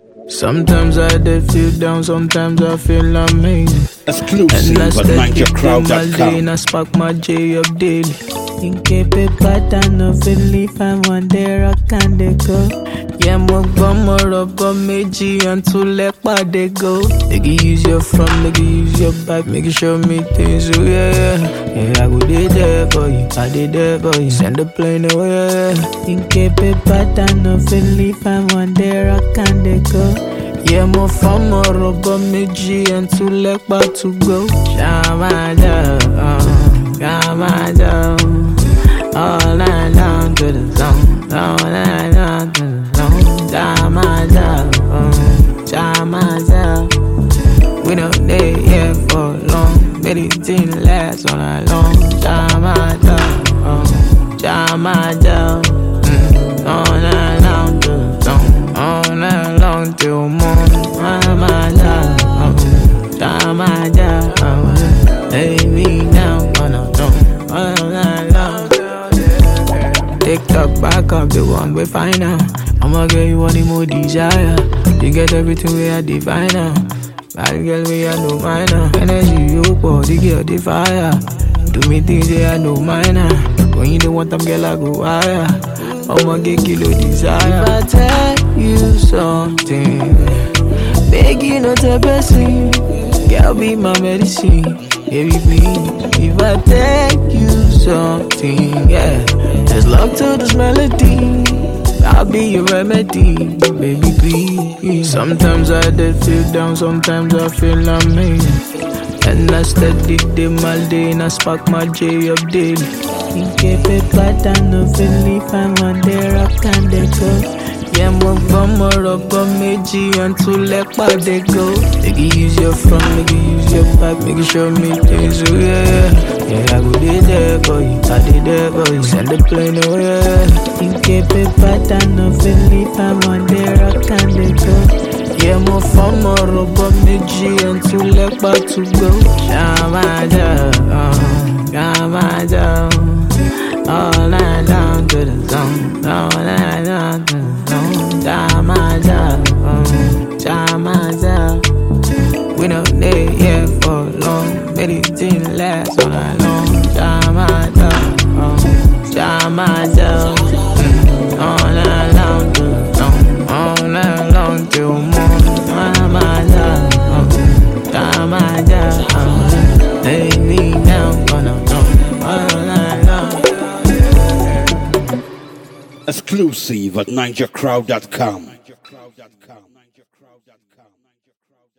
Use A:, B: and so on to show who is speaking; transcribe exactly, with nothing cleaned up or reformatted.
A: Sometimes I did feel down, sometimes I feel amazing.
B: Exclusive
A: And I
B: at
A: steady
B: mind your crowd
A: my
B: dot
A: day and
B: com.
A: I spark my J up daily.
C: In keep it bad and no believe I one day rock and they go.
A: Yeah, mo gbọ́ mo rọ̀bọ méjì and two lẹ́pà dey go. Make you use your front, make you use your back, make you show me things, oh yeah, yeah. Yeah, I go dey there for you, I dey there for you. Send the plane away, yeah, yeah.
C: In keep it bad and no believe I one day rock and they go.
A: Yeah, mo fọ́n mo rọ̀bọ méjì and two lẹ́pà to go. Ṣàmájà, ṣàmájà, all night down to the zone, all night down to the zone. Ṣàmájà, ṣàmájà, we don't dey here for long, meditating last all night long. Ṣàmájà, ṣàmájà, all night down to the zone, all night long till morning. Ṣàmájà, ṣàmájà, lay me down on the throne, all night long. TikTok back up the one we find out. I'ma get you what the more desire. You get everything we are divine now. Bad girl we are no minor. Energy you pour the girl the fire. Do me things they are no minor. When you don't want them girl I go higher. I'ma get kilo desire. If I tell you something, beg you not to person. Girl be my medicine, baby please. If I tell you something, yeah, there's love to this melody. I'll be your remedy, baby please. Sometimes I did feel down, sometimes I feel amazing. And I steady day my day and I spark my J up daily.
C: In keep it bad and no believe I one day rock and they go.
A: Yeah, mo gbọ́ mo rọ̀bọ méjì and two lẹ́pà dey go. Make you use your front, make you use your back, make you show me things, oh yeah, yeah. Yeah, I go dey there for you, I dey there for you. Send the plane away, yeah.
C: In keep it bad and no believe I one day rock and they go.
A: Yeah, mo fọ́n mo rọ̀bọ méjì and two lẹ́pà to go. Ṣàmájà, ṣàmájà, all night down to the zone, all night down to the zone. Ṣàmájà, ṣàmájà, we don't dey here for long, meditating last all night long. Ṣàmájà, ṣàmájà, all night down to the zone, all night long till morning. Ṣàmájà, ṣàmájà, lay me down on the throne, all night long.
B: Exclusive at mind your crowd dot com.